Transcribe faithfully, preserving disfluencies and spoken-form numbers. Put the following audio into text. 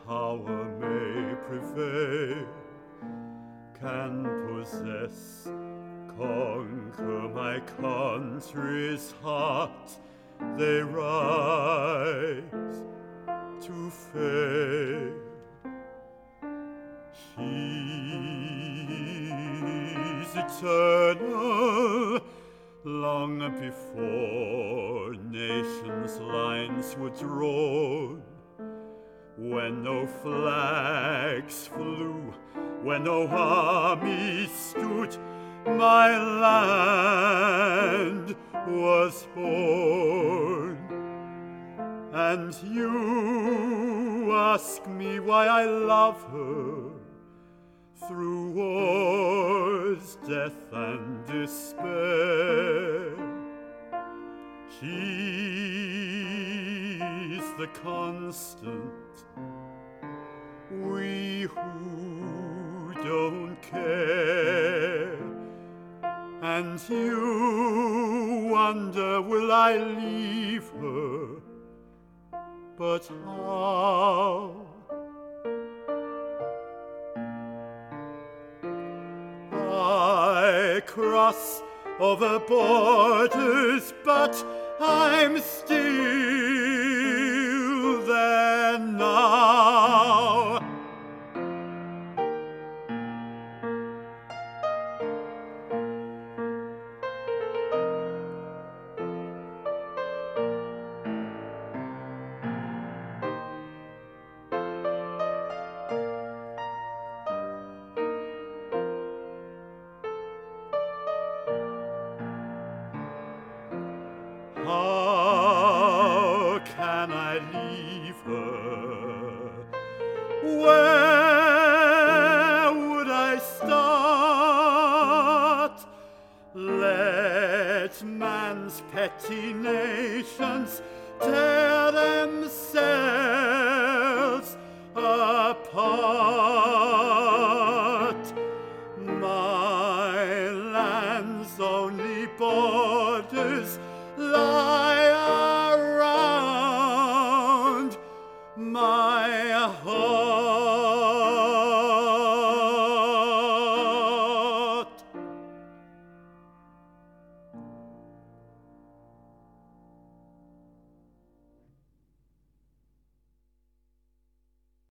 power may prevail, can possess, conquer my country's heart, they rise to fail. He's eternal, long before nations' lines were drawn, when no flags flew, when no army stood, my land was born. And you ask me why I love her, through wars, death, and despair. He's the constant, we who don't care. And you wonder, will I leave her? But how? I cross over borders, but I'm still there now. How can I leave her? Where would I start? Let man's petty nations tear themselves